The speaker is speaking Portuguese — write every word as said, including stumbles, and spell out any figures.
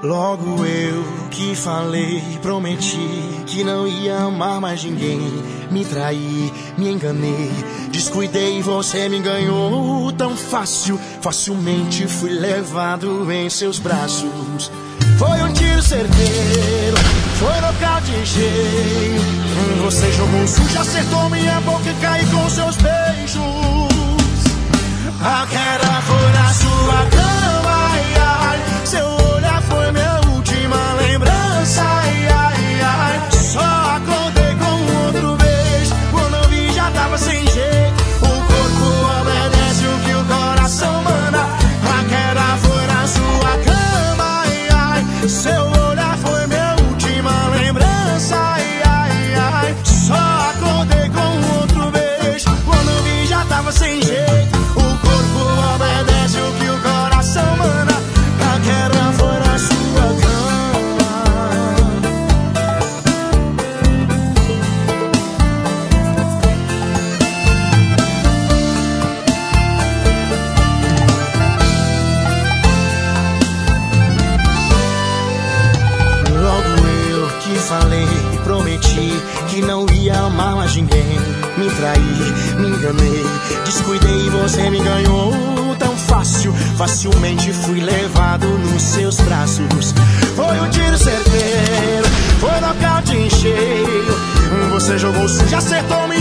Logo eu que falei, prometi que não ia amar mais ninguém. Me traí, me enganei, descuidei, você me ganhou tão fácil. Facilmente fui levado em seus braços. Foi um tiro certeiro, foi nocaute em cheio. Você jogou sujo, acertou minha boca e caí com seus beijos. A queda foi na sua cama, ai, ai. Seu olhar foi minha última lembrança, ai, ai, ai. Só acordei com outro beijo, quando eu vi já tava sem jeito. O corpo obedece o que o coração manda. A queda foi na sua cama, ai, ai. Seu olhar foi minha última lembrança, ai, ai, ai. Só acordei com outro beijo, quando eu vi já tava sem jeito. Obedece o que o coração manda. A queda foi na sua cama. Logo eu que falei e prometi que não ia amar mais ninguém. Me traí, me enganei, descuidei e você me ganhou tão fácil. Facilmente fui levado nos seus braços. Foi um tiro certeiro, foi nocaute em cheio. Você jogou sujo, acertou-me